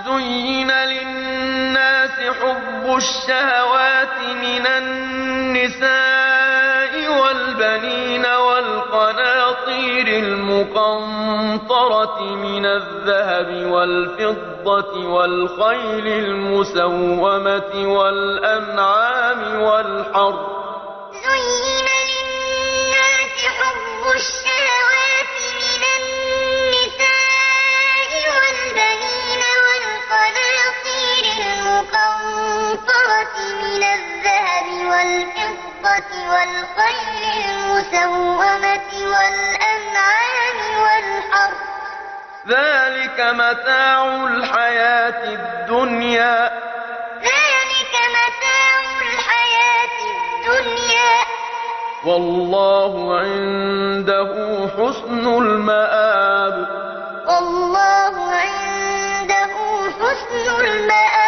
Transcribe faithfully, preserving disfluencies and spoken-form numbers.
زين للناس حب الشهوات من النساء والبنين والقناطير المقنطرة من الذهب والفضة والخيل المسومة والأنعام والحرث زين للناس حب الشهوات من النساء والبنين والقناطير المقنطرة من الذهب والفضة والخيل المسومة والأنعام والحرث ذلك متاع الحياة الدنيا ذلك متاع الحياة الدنيا والله عنده حسن المآب والله عنده حسن المآب